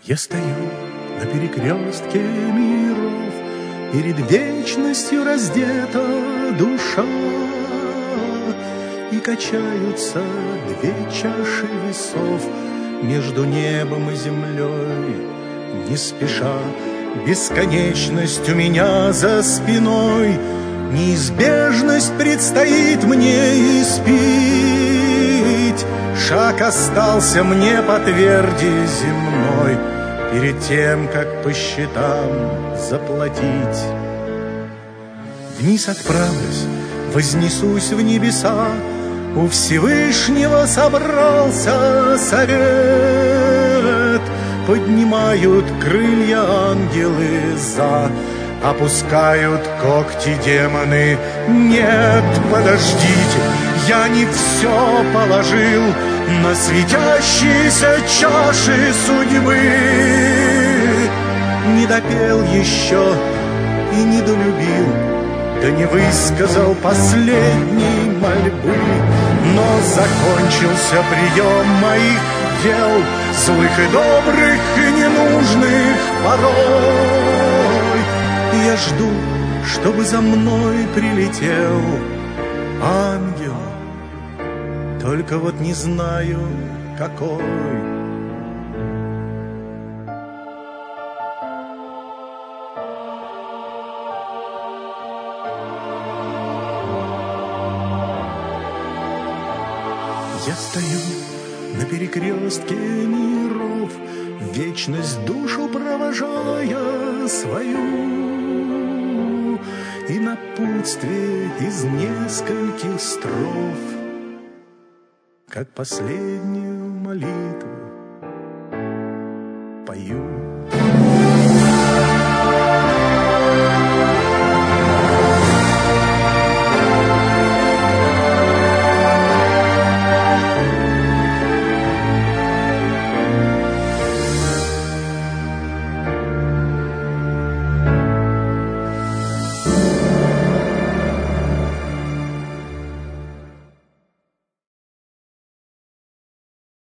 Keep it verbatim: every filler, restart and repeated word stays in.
Я стою на перекрестке миров, перед вечностью раздета душа, и качаются две чаши весов между небом и землей, не спеша. Бесконечность у меня за спиной, неизбежность предстоит мне испить. Шаг остался мне по тверди земной, перед тем, как по счетам заплатить. Вниз отправлюсь, вознесусь в небеса, у Всевышнего собрался совет. Поднимают крылья ангелы за, опускают когти демоны. Нет, подождите, я не все положил на светящиеся чаши судьбы. Не допел еще и не долюбил, да не высказал последней мольбы. Но закончился прием моих дел, злых и добрых и ненужных порой. И я жду, чтобы за мной прилетел ангел, только вот не знаю, какой. Я стою на перекрестке миров, вечность душу провожая свою, и напутствие из нескольких строф, как последнюю молитву